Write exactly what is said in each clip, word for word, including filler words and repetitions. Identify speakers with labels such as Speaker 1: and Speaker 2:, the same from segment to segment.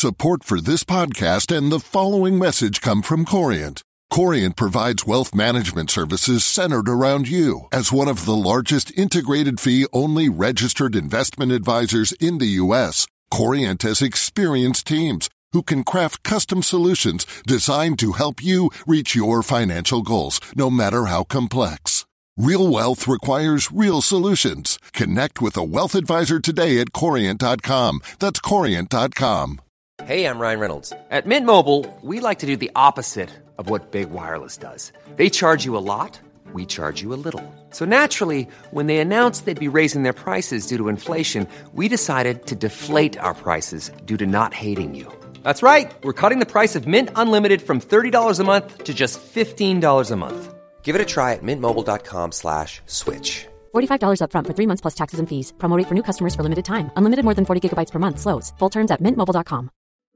Speaker 1: Support for this podcast and the following message come from Corient. Corient provides wealth management services centered around you. As one of the largest integrated fee-only registered investment advisors in the U S, Corient has experienced teams who can craft custom solutions designed to help you reach your financial goals, no matter how complex. Real wealth requires real solutions. Connect with a wealth advisor today at corient dot com. That's corient dot com.
Speaker 2: Hey, I'm Ryan Reynolds. At Mint Mobile, we like to do the opposite of what Big Wireless does. They charge you a lot, we charge you a little. So naturally, when they announced they'd be raising their prices due to inflation, we decided to deflate our prices due to not hating you. That's right. We're cutting the price of Mint Unlimited from thirty dollars a month to just fifteen dollars a month. Give it a try at mintmobile.com slash switch.
Speaker 3: forty-five dollars up front for three months plus taxes and fees. Promo rate for new customers for limited time. Unlimited more than forty gigabytes per month. Slows full terms at mint mobile dot com.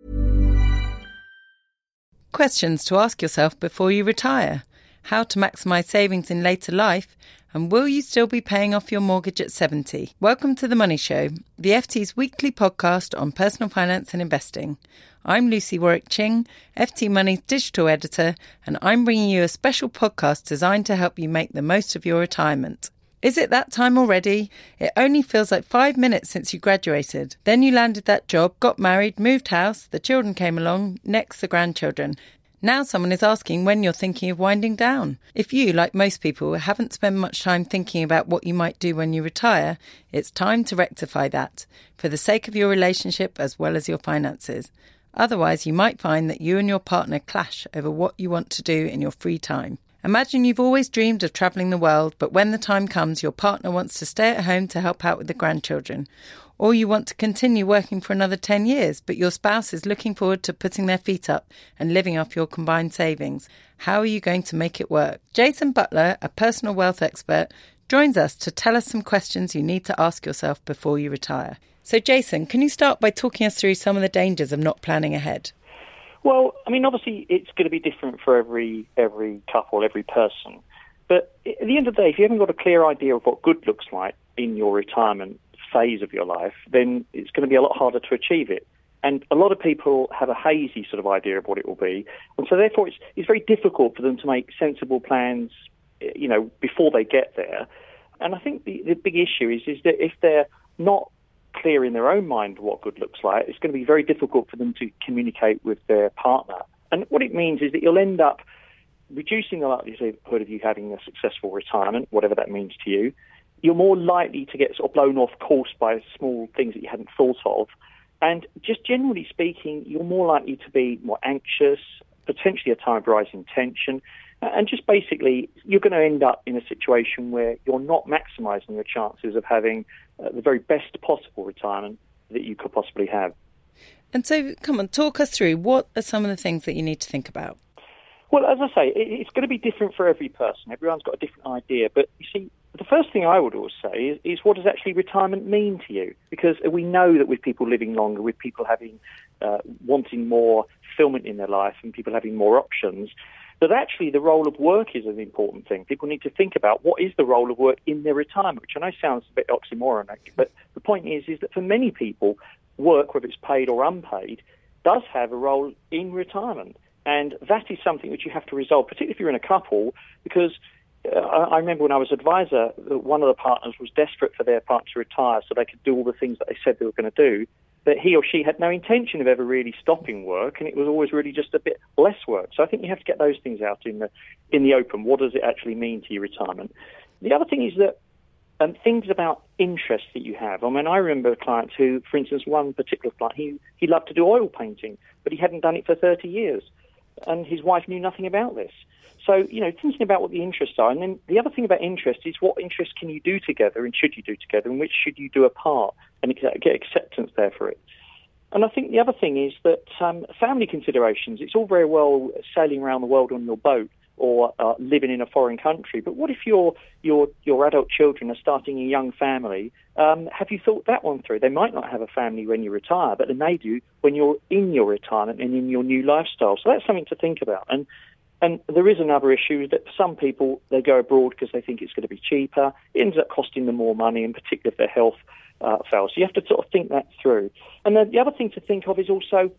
Speaker 4: Questions to ask yourself before you retire. How to maximise savings in later life. And will you still be paying off your mortgage at seventy? Welcome to The Money Show, the F T's weekly podcast on personal finance and investing. I'm Lucy Warwick-Ching, F T Money's digital editor, and I'm bringing you a special podcast designed to help you make the most of your retirement. Is it that time already? It only feels like five minutes since you graduated. Then you landed that job, got married, moved house, the children came along, next the grandchildren. Now someone is asking when you're thinking of winding down. If you, like most people, haven't spent much time thinking about what you might do when you retire, it's time to rectify that, for the sake of your relationship as well as your finances. Otherwise, you might find that you and your partner clash over what you want to do in your free time. Imagine you've always dreamed of travelling the world, but when the time comes, your partner wants to stay at home to help out with the grandchildren. Or you want to continue working for another ten years, but your spouse is looking forward to putting their feet up and living off your combined savings. How are you going to make it work? Jason Butler, a personal wealth expert, joins us to tell us some questions you need to ask yourself before you retire. So Jason, can you start by talking us through some of the dangers of not planning ahead?
Speaker 5: Well, I mean, obviously it's going to be different for every every couple, every person. But at the end of the day, if you haven't got a clear idea of what good looks like in your retirement phase of your life, then it's going to be a lot harder to achieve it. And a lot of people have a hazy sort of idea of what it will be. And so therefore it's, it's very difficult for them to make sensible plans, you know, before they get there. And I think the, the big issue is, is that if they're not clear in their own mind what good looks like, it's going to be very difficult for them to communicate with their partner. And what it means is that you'll end up reducing the likelihood of you having a successful retirement, whatever that means to you. You're more likely to get sort of blown off course by small things that you hadn't thought of. And just generally speaking, you're more likely to be more anxious, potentially a time of rising tension. And just basically, you're going to end up in a situation where you're not maximising your chances of having uh, the very best possible retirement that you could possibly have.
Speaker 4: And so, come on, talk us through, what are some of the things that you need to think about?
Speaker 5: Well, as I say, it's going to be different for every person. Everyone's got a different idea. But you see, the first thing I would always say is, is what does actually retirement mean to you? Because we know that with people living longer, with people having uh, wanting more fulfillment in their life and people having more options, that actually the role of work is an important thing. People need to think about what is the role of work in their retirement, which I know sounds a bit oxymoronic, but the point is, is that for many people, work, whether it's paid or unpaid, does have a role in retirement. And that is something which you have to resolve, particularly if you're in a couple, because uh, I remember when I was advisor, one of the partners was desperate for their partner to retire so they could do all the things that they said they were going to do, but he or she had no intention of ever really stopping work, and it was always really just a bit less work. So I think you have to get those things out in the in the open. What does it actually mean to your retirement? The other thing is that um, things about interests that you have. I mean, I remember clients who, for instance, one particular client, he, he loved to do oil painting, but he hadn't done it for thirty years. And his wife knew nothing about this. So, you know, thinking about what the interests are. And then the other thing about interest is what interests can you do together and should you do together and which should you do apart and get acceptance there for it. And I think the other thing is that um, family considerations, it's all very well sailing around the world on your boat or uh, living in a foreign country. But what if your your your adult children are starting a young family? Um, have you thought that one through? They might not have a family when you retire, but they may do when you're in your retirement and in your new lifestyle. So that's something to think about. And and there is another issue that for some people, they go abroad because they think it's going to be cheaper. It ends up costing them more money, in particular if their health uh, fails. So you have to sort of think that through. And then the other thing to think of is also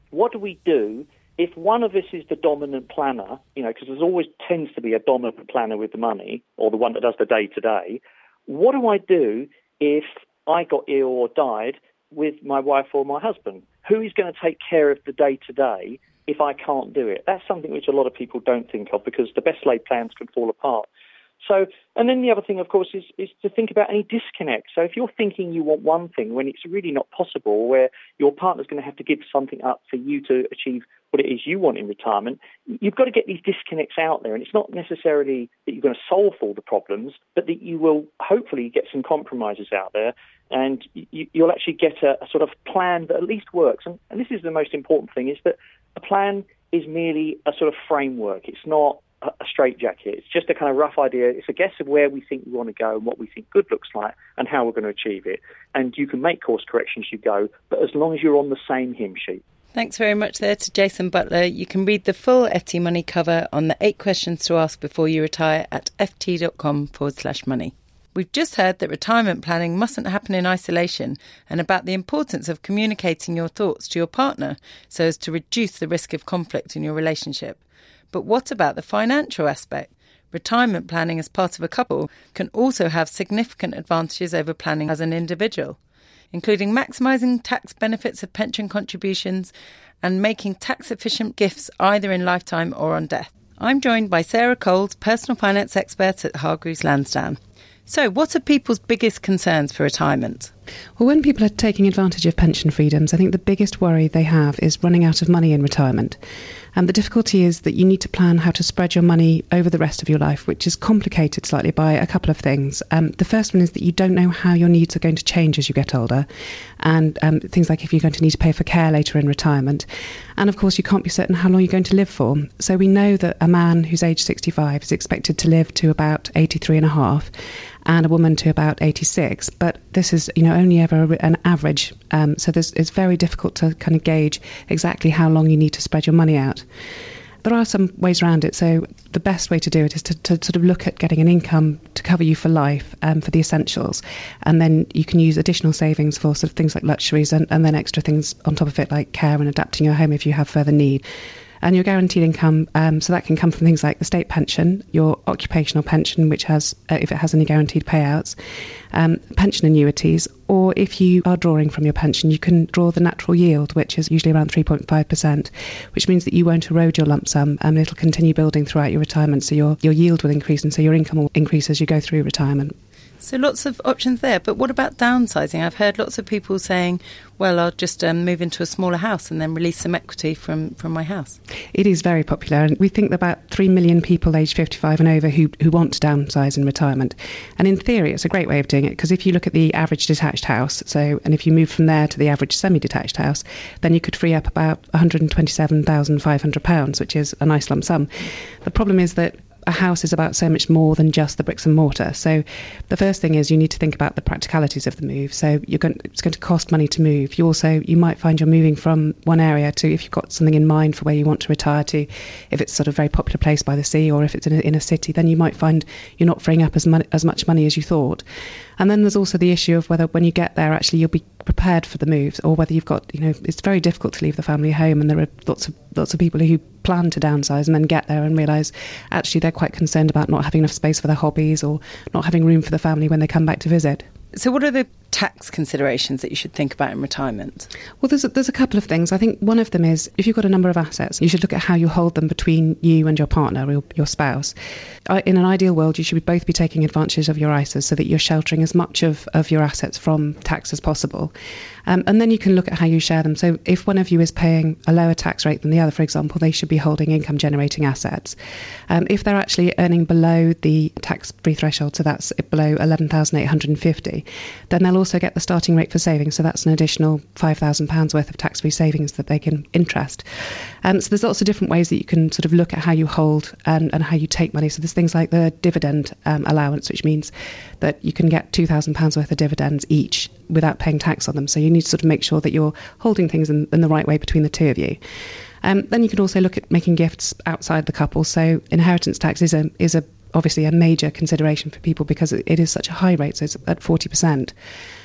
Speaker 5: what do we do if one of us is the dominant planner, you know, because there's always tends to be a dominant planner with the money, or the one that does the day-to-day. What do I do if I got ill or died with my wife or my husband? Who is going to take care of the day-to-day if I can't do it? That's something which a lot of people don't think of, because the best laid plans can fall apart. So, and then the other thing, of course, is, is to think about any disconnect. So if you're thinking you want one thing when it's really not possible, where your partner's going to have to give something up for you to achieve what it is you want in retirement, you've got to get these disconnects out there. And it's not necessarily that you're going to solve all the problems, but that you will hopefully get some compromises out there, and you, you'll actually get a, a sort of plan that at least works. And, and this is the most important thing, is that a plan is merely a sort of framework. It's not a straitjacket. It's just a kind of rough idea. It's a guess of where we think we want to go and what we think good looks like and how we're going to achieve it. And you can make course corrections as you go, but as long as you're on the same hymn sheet.
Speaker 4: Thanks very much there to Jason Butler. You can read the full F T Money cover on the eight questions to ask before you retire at ft.com forward slash money. We've just heard that retirement planning mustn't happen in isolation, and about the importance of communicating your thoughts to your partner so as to reduce the risk of conflict in your relationship. But what about the financial aspect? Retirement planning as part of a couple can also have significant advantages over planning as an individual, including maximising tax benefits of pension contributions and making tax-efficient gifts either in lifetime or on death. I'm joined by Sarah Coles, personal finance expert at Hargreaves Lansdown. So, what are people's biggest concerns for retirement?
Speaker 6: Well, when people are taking advantage of pension freedoms, I think the biggest worry they have is running out of money in retirement. And the difficulty is that you need to plan how to spread your money over the rest of your life, which is complicated slightly by a couple of things. Um, the first one is that you don't know how your needs are going to change as you get older, and um, things like if you're going to need to pay for care later in retirement. And of course, you can't be certain how long you're going to live for. So we know that a man who's age sixty-five is expected to live to about eighty-three and a half, and a woman to about eighty-six. But this is, you know, only ever an average. Um, so this, it's very difficult to kind of gauge exactly how long you need to spread your money out. There are some ways around it. So the best way to do it is to, to sort of look at getting an income to cover you for life, um, for the essentials. And then you can use additional savings for sort of things like luxuries, and, and then extra things on top of it, like care and adapting your home if you have further need. And your guaranteed income, um, so that can come from things like the state pension, your occupational pension, which has, uh, if it has any guaranteed payouts, um, pension annuities, or if you are drawing from your pension, you can draw the natural yield, which is usually around three point five percent, which means that you won't erode your lump sum, and it'll continue building throughout your retirement, so your, your yield will increase, and so your income will increase as you go through retirement.
Speaker 4: So lots of options there, but what about downsizing? I've heard lots of people saying, well, I'll just um, move into a smaller house and then release some equity from, from my house.
Speaker 6: It is very popular, and we think that about three million people aged fifty-five and over who, who want to downsize in retirement. And in theory, it's a great way of doing it, because if you look at the average detached house, so and if you move from there to the average semi-detached house, then you could free up about one hundred twenty-seven thousand five hundred pounds, which is a nice lump sum. The problem is that a house is about so much more than just the bricks and mortar. So the first thing is you need to think about the practicalities of the move. So you're going, it's going to cost money to move. You also, you might find you're moving from one area to, if you've got something in mind for where you want to retire to, if it's sort of a very popular place by the sea, or if it's in a, in a city, then you might find you're not freeing up as, mon- as much money as you thought. And then there's also the issue of whether when you get there, actually you'll be prepared for the moves, or whether you've got, you know, it's very difficult to leave the family home, and there are lots of lots of people who plan to downsize and then get there and realise actually they're quite concerned about not having enough space for their hobbies, or not having room for the family when they come back to visit.
Speaker 4: So what are the tax considerations that you should think about in retirement?
Speaker 6: Well, there's a, there's a couple of things. I think one of them is, if you've got a number of assets, you should look at how you hold them between you and your partner or your, your spouse. In an ideal world, you should both be taking advantage of your I S As so that you're sheltering as much of, of your assets from tax as possible. Um, and then you can look at how you share them. So if one of you is paying a lower tax rate than the other, for example, they should be holding income generating assets. Um, if they're actually earning below the tax-free threshold, so that's below eleven thousand eight hundred fifty, then they'll also get the starting rate for savings. So that's an additional five thousand pounds worth of tax-free savings that they can interest. Um, so there's lots of different ways that you can sort of look at how you hold and, and how you take money. So there's things like the dividend um, allowance, which means that you can get two thousand pounds worth of dividends each without paying tax on them. So you need to sort of make sure that you're holding things in, in the right way between the two of you. Um, then you can also look at making gifts outside the couple. So inheritance tax is a is a obviously a major consideration for people because it is such a high rate, so it's at forty percent.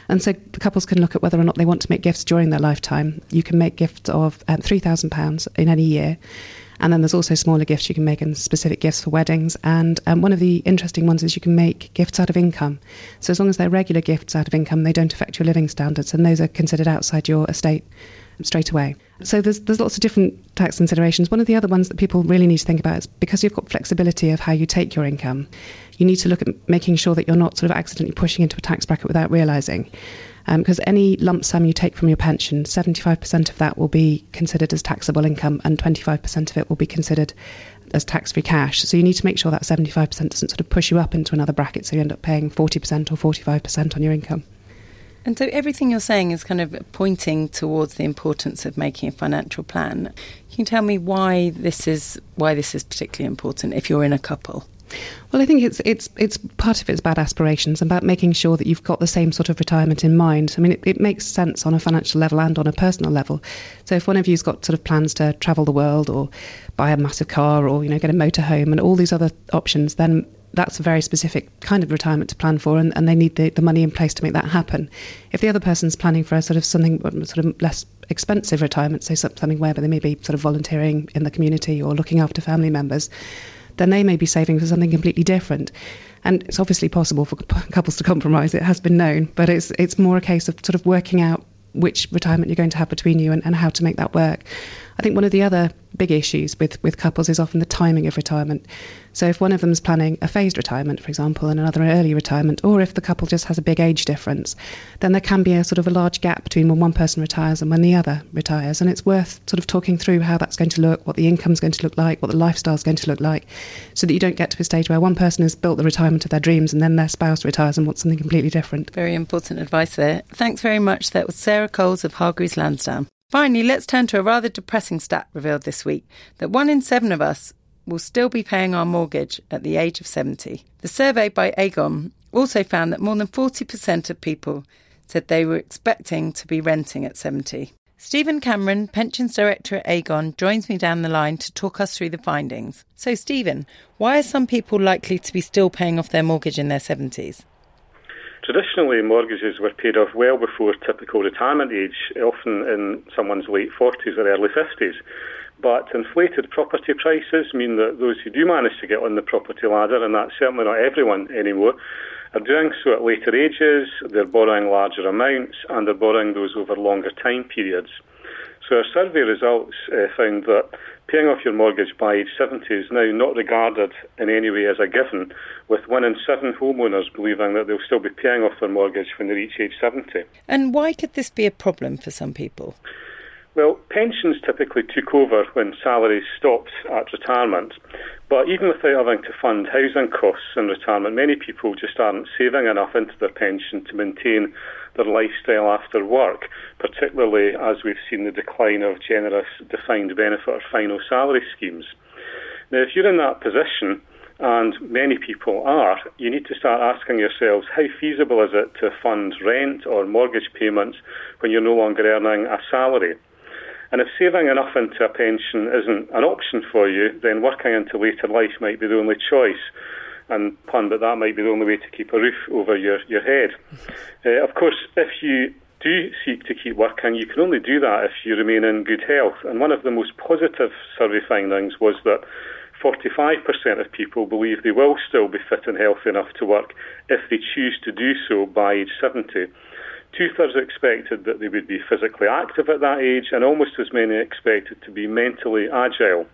Speaker 6: And so the couples can look at whether or not they want to make gifts during their lifetime. You can make gifts of um, three thousand pounds in any year. And then there's also smaller gifts you can make and specific gifts for weddings. And um, one of the interesting ones is you can make gifts out of income. So as long as they're regular gifts out of income, they don't affect your living standards. And those are considered outside your estate straight away. So there's there's lots of different tax considerations. One of the other ones that people really need to think about is because you've got flexibility of how you take your income, you need to look at making sure that you're not sort of accidentally pushing into a tax bracket without realising. Because um, any lump sum you take from your pension, seventy-five percent of that will be considered as taxable income and twenty-five percent of it will be considered as tax-free cash. So you need to make sure that seventy-five percent doesn't sort of push you up into another bracket so you end up paying forty percent or forty-five percent on your income.
Speaker 4: And so everything you're saying is kind of pointing towards the importance of making a financial plan. Can you tell me why this is why this is particularly important if you're in a couple?
Speaker 6: Well, I think it's it's it's part of it's about aspirations, about making sure that you've got the same sort of retirement in mind. I mean, it, it makes sense on a financial level and on a personal level. So if one of you's got sort of plans to travel the world or buy a massive car or, you know, get a motorhome and all these other options, then that's a very specific kind of retirement to plan for, and, and they need the, the money in place to make that happen. If the other person's planning for a sort of something sort of less expensive retirement, say something where they may be sort of volunteering in the community or looking after family members, then they may be saving for something completely different. And it's obviously possible for couples to compromise, it has been known, but it's it's more a case of sort of working out which retirement you're going to have between you and, and how to make that work. I think one of the other big issues with, with couples is often the timing of retirement. So if one of them is planning a phased retirement, for example, and another an early retirement, or if the couple just has a big age difference, then there can be a sort of a large gap between when one person retires and when the other retires. And it's worth sort of talking through how that's going to look, what the income's going to look like, what the lifestyle's going to look like, so that you don't get to a stage where one person has built the retirement of their dreams and then their spouse retires and wants something completely different.
Speaker 4: Very important advice there. Thanks very much. That was Sarah Coles of Hargreaves Lansdown. Finally, let's turn to a rather depressing stat revealed this week, that one in seven of us will still be paying our mortgage at the age of seventy. The survey by Aegon also found that more than forty percent of people said they were expecting to be renting at seventy. Stephen Cameron, Pensions Director at Aegon, joins me down the line to talk us through the findings. So, Stephen, why are some people likely to be still paying off their mortgage in their seventies?
Speaker 7: Traditionally, mortgages were paid off well before typical retirement age, often in someone's late forties or early fifties. But inflated property prices mean that those who do manage to get on the property ladder, and that's certainly not everyone anymore, are doing so at later ages, they're borrowing larger amounts, and they're borrowing those over longer time periods. So our survey results uh, found that paying off your mortgage by age seventy is now not regarded in any way as a given, with one in seven homeowners believing that they'll still be paying off their mortgage when they reach age seventy.
Speaker 4: And why could this be a problem for some people?
Speaker 7: Well, pensions typically took over when salaries stopped at retirement. But even without having to fund housing costs in retirement, many people just aren't saving enough into their pension to maintain their lifestyle after work, particularly as we've seen the decline of generous defined benefit or final salary schemes. Now, if you're in that position, and many people are, you need to start asking yourselves, how feasible is it to fund rent or mortgage payments when you're no longer earning a salary? And if saving enough into a pension isn't an option for you, then working into later life might be the only choice. And pun, but that might be the only way to keep a roof over your, your head. Uh, of course, if you do seek to keep working, you can only do that if you remain in good health. And one of the most positive survey findings was that forty-five percent of people believe they will still be fit and healthy enough to work if they choose to do so by age seventy. Two-thirds expected that they would be physically active at that age, and almost as many expected to be mentally agile.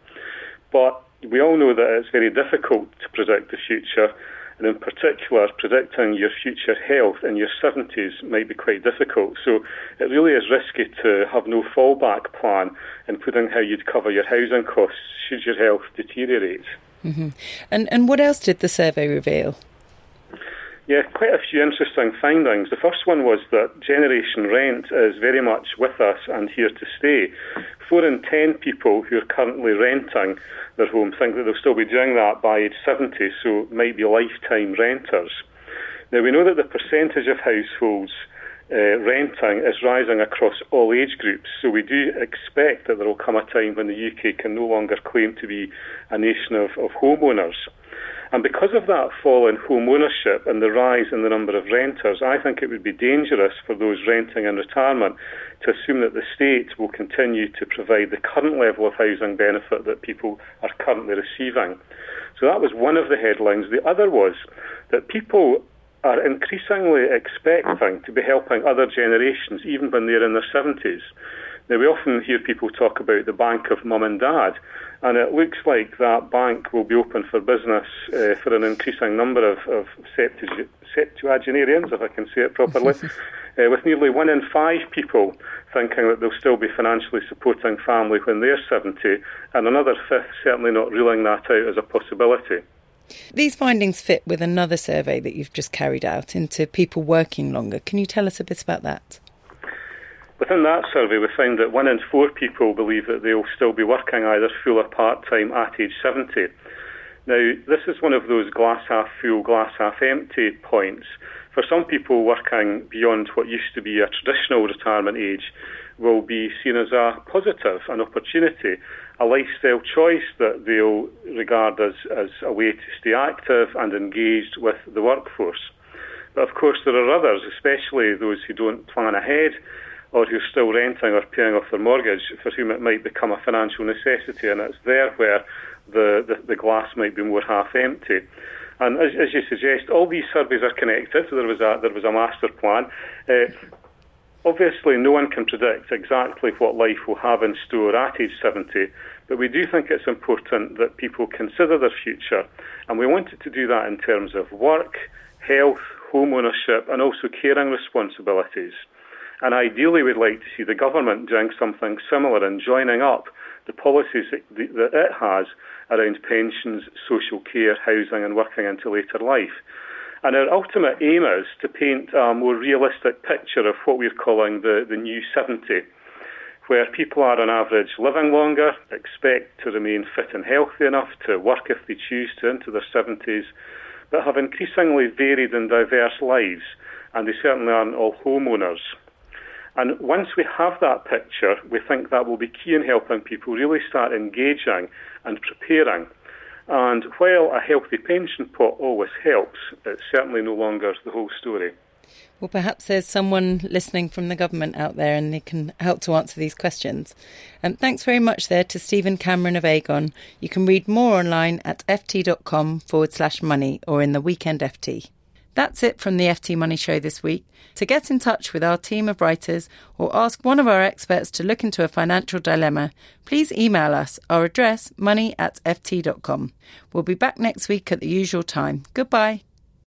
Speaker 7: But we all know that it's very difficult to predict the future, and in particular, predicting your future health in your seventies might be quite difficult. So it really is risky to have no fallback plan, including how you'd cover your housing costs should your health deteriorate.
Speaker 4: Mm-hmm. And, and what else did the survey reveal?
Speaker 7: Yeah, quite a few interesting findings. The first one was that generation rent is very much with us and here to stay. Four in ten people who are currently renting their home think that they'll still be doing that by age seventy, so might be lifetime renters. Now, we know that the percentage of households uh, renting is rising across all age groups. So we do expect that there will come a time when the U K can no longer claim to be a nation of, of homeowners. And because of that fall in home ownership and the rise in the number of renters, I think it would be dangerous for those renting in retirement to assume that the state will continue to provide the current level of housing benefit that people are currently receiving. So that was one of the headlines. The other was that people are increasingly expecting to be helping other generations, even when they're in their seventies. Now, we often hear people talk about the bank of mum and dad, and it looks like that bank will be open for business uh, for an increasing number of, of septu- septuagenarians, if I can say it properly, uh, with nearly one in five people thinking that they'll still be financially supporting family when they're seventy, and another fifth certainly not ruling that out as a possibility.
Speaker 4: These findings fit with another survey that you've just carried out into people working longer. Can you tell us a bit about that?
Speaker 7: Within that survey, we found that one in four people believe that they'll still be working either full or part-time at age seventy. Now, this is one of those glass half full, glass half empty points. For some people, working beyond what used to be a traditional retirement age will be seen as a positive, an opportunity, a lifestyle choice that they'll regard as, as a way to stay active and engaged with the workforce. But of course, there are others, especially those who don't plan ahead or who are still renting or paying off their mortgage, for whom it might become a financial necessity, and it's there where the, the, the glass might be more half empty. And as, as you suggest, all these surveys are connected. There was a, there was a master plan. Uh, obviously, no one can predict exactly what life will have in store at age seventy, but we do think it's important that people consider their future, and we wanted to do that in terms of work, health, home ownership, and also caring responsibilities. And ideally, we'd like to see the government doing something similar and joining up the policies that, that it has around pensions, social care, housing and working into later life. And our ultimate aim is to paint a more realistic picture of what we're calling the, the new seventy, where people are on average living longer, expect to remain fit and healthy enough to work if they choose to into their seventies, but have increasingly varied and diverse lives, and they certainly aren't all homeowners. And once we have that picture, we think that will be key in helping people really start engaging and preparing. And while a healthy pension pot always helps, it's certainly no longer the whole story.
Speaker 4: Well, perhaps there's someone listening from the government out there and they can help to answer these questions. Um, thanks very much there to Stephen Cameron of Aegon. You can read more online at ft.com forward slash money or in the Weekend F T. That's it from the F T Money Show this week. To get in touch with our team of writers or ask one of our experts to look into a financial dilemma, please email us. Our address, money at ft dot com. We'll be back next week at the usual time. Goodbye.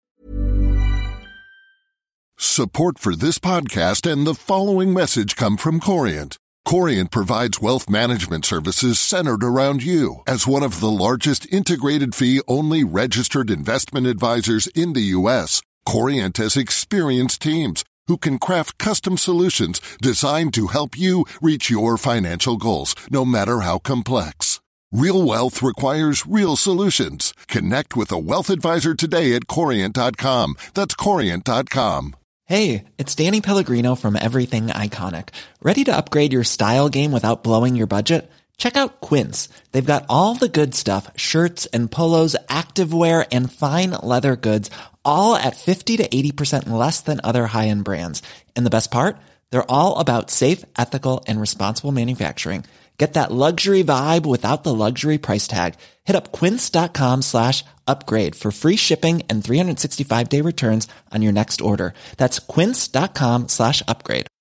Speaker 1: Support for this podcast and the following message come from Corient. Corient provides wealth management services centered around you. As one of the largest integrated fee-only registered investment advisors in the U S, Corient has experienced teams who can craft custom solutions designed to help you reach your financial goals, no matter how complex. Real wealth requires real solutions. Connect with a wealth advisor today at corient dot com. That's corient dot com.
Speaker 8: Hey, it's Danny Pellegrino from Everything Iconic. Ready to upgrade your style game without blowing your budget? Check out Quince. They've got all the good stuff, shirts and polos, activewear, and fine leather goods, all at fifty to eighty percent less than other high-end brands. And the best part? They're all about safe, ethical, and responsible manufacturing. Get that luxury vibe without the luxury price tag. Hit up quince.com slash upgrade for free shipping and three sixty-five day returns on your next order. That's quince.com slash upgrade.